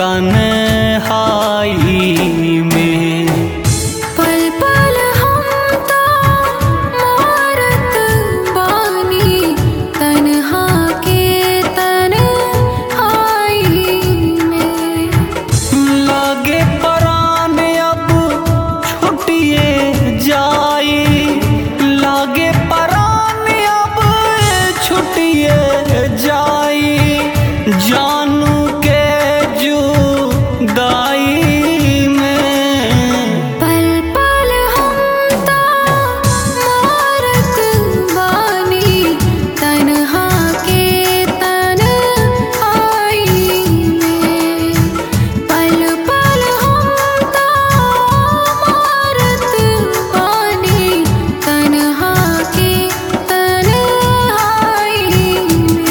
तन्हाई में। पल पल हम तो मारत बानी तन्हा के तन्हाई में। लागे परान अब छुटिए जाई, लागे परान अब छुटिए जाई, जानू के जुदाई में। पल पल हम तो मारत बानी तन्हा के तन्हाई में। पल पल हम तो मारत बानी तन्हा के तन्हाई में।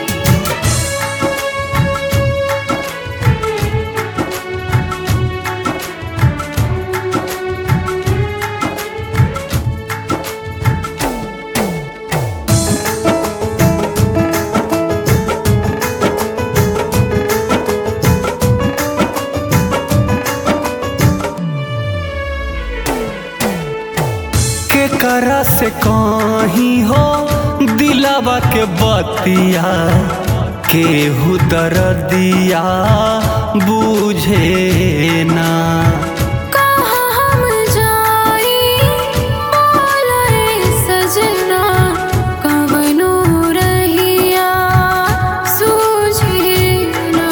केकरा से कहीं हो दिलावा के बतिया, केहू दर्दिया बूझे ना। कहाँ हम जाई बोले सजना, कवनो रहिया सूझे ना।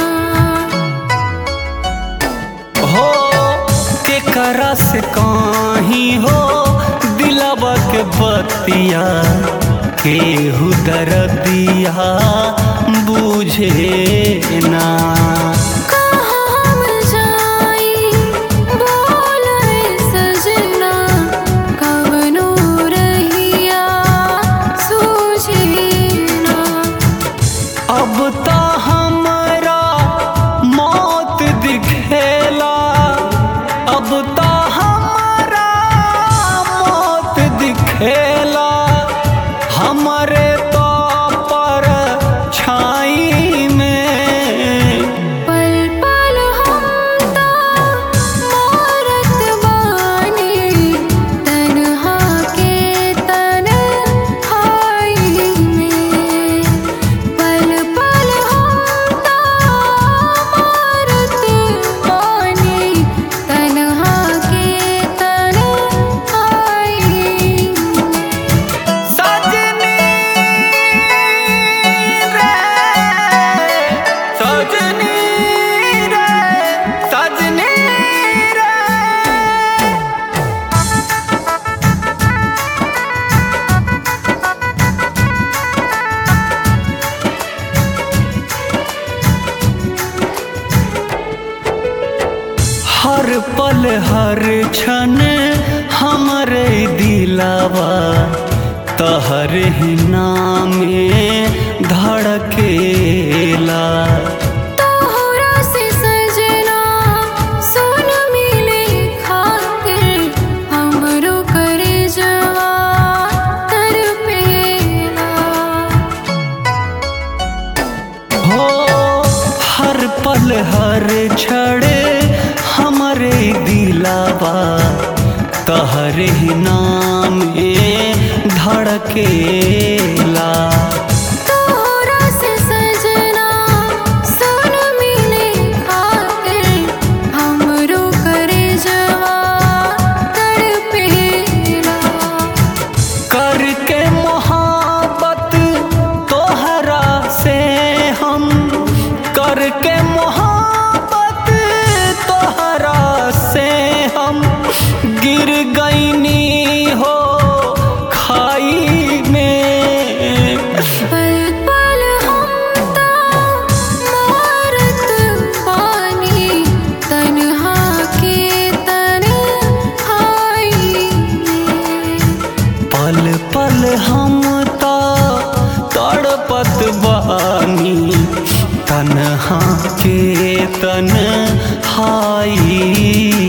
हो केकरा से कहीं हो दिलावा के बतिया, केहू दर्दिया बूझे ना। कहाँ हम जाई बोले सजना, कवनो रहिया सूझे ना। अब तो हमरा मौत दिखेला, अब तो हमरा मौत दिखेला, हमरे तो परछाई में। पल पल हम तो मारत बानी तन्हा के तन्हाई में। पल पल हम तो मारत बानी तन्हा के तन्हाई में। सजनी रे, सजनी रे, सजनी रे। हर पल हर क्षण हमरे दिलावा तहरे ही नामे धड़केला। तोहरा से सजना सुन मिले खातिर, हमरो करे जवा तड़पेला। हो हर पल हर क्षण हमरे दिलावा तहरे ही नामे धड़केला। तोहरा से सजना सुन मिले खातिर, हमरो करे जवा तड़पेला। करके मोहब्बत तोहरा से हम, करके मोहब्बत तोहरा से हम गिर गईनी हो खाई में। पल पल हम तो मारत बानी तन्हा के तन्हाई में। पल पल हम तो तड़पत बानी तन्हा के तन्हाई